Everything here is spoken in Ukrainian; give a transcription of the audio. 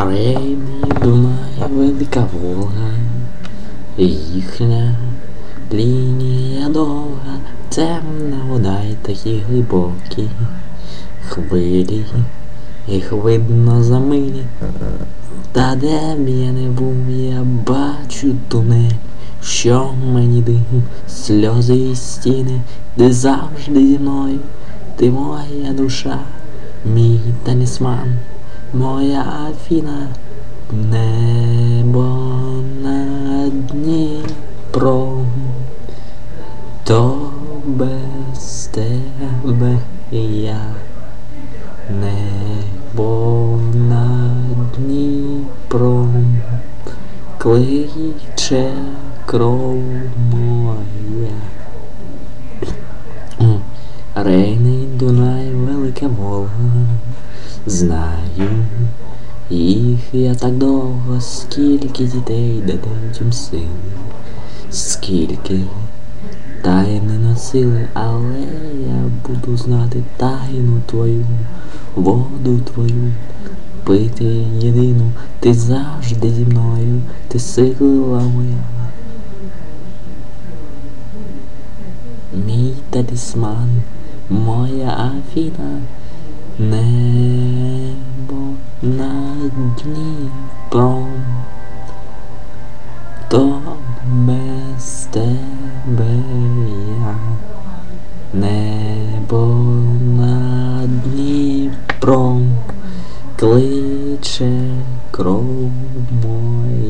Рейний Дунай, велика Волга, їхня лінія довга, темна вода й такі глибокі хвилі, їх видно за милі. Та де б я не був, я бачу тунель, що мені дим, сльози і стіни, ти завжди зі мною, ти моя душа, мій талісман, моя Афіна, небо над Дніпром, то без тебе я, небо над Дніпром, кличе кров моя. Рейний Дунай, велика Волга, знаю їх я так довго, скільки дітей дадуть їм сили, скільки тайни носили, але я буду знати тайну твою, воду твою, пити єдину, ти завжди зі мною, ти сила моя, мій талісман, моя Афіна, небо над Дніпром, то без тебе я, небо над Дніпром, кличе кров моя.